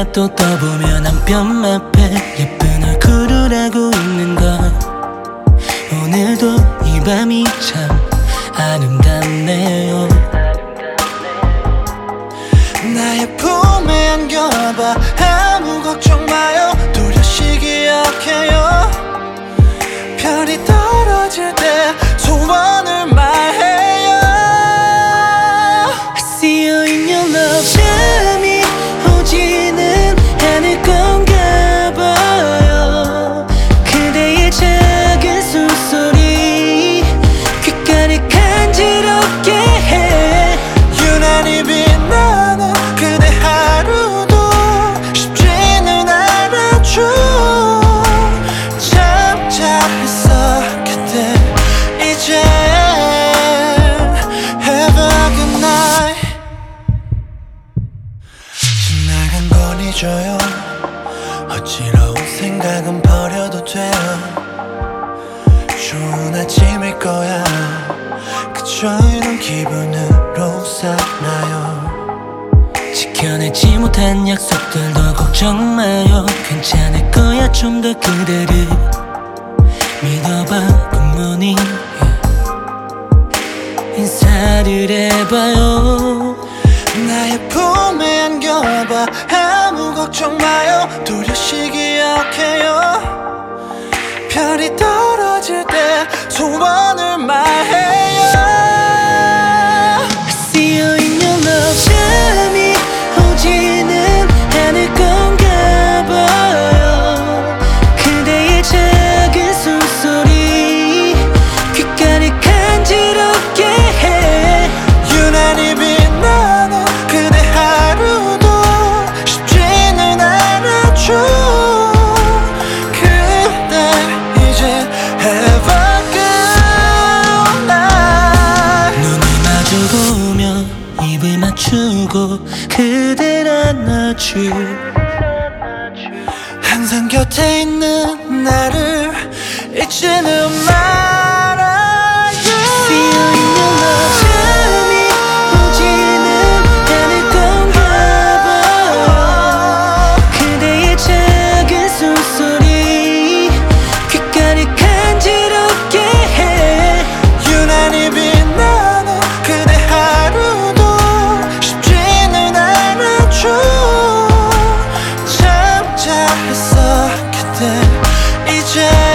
또 떠보면 한 뼘 앞에 예쁜 얼굴을 하고 있는 걸 오늘도 이 밤이 참 아름답네요. 나의 품에 안겨봐 아무 걱정 마요 뚜렷이 기억해요 별이 떨어질 때 소원을 말해요 I see you in your love. 잠이 오지는 않을 건가 봐요. 그대의 작은 숨소리 귓가를 간지럽게 해. 유난히 빛나는 그대 하루도 쉽지는 않았죠 참 잘했어 그때 이제 Have a good night 지나간 건 잊어요 어지러운 생각은 버려도 돼요 좋은 아침일 거야 그저 이런 기분으로 살아요 지켜내지 못한 약속들도 걱정 마요. 괜찮을 거야. 좀 더 그대를 믿어봐. 굿모닝 인사를 해봐요. 나의 품에 안겨봐 아무 걱정 마요 뚜렷이 기억해요 별이 떨어질 때 소원을 말해요 I see you in your love. 잠이 오지는 않을 건가 봐요. 그대의 작은 숨소리 귓가를 간지럽게 해. 유난히 빛나는 그대 하루도 쉽지는 않았죠 그대 이제 Have a good night 눈을 마주보며 입을 맞추고 그댈 안아줘. 항상 곁에 있는 나를 잊지는 말아요 See you in your love. 잠이 오지는 않을 건가 봐요. 그대의 작은 숨소리 귓가를 간지럽게 해. 유난히 빛나는 그대 하루도 쉽지는 않았죠 참 잘했어 그때 이제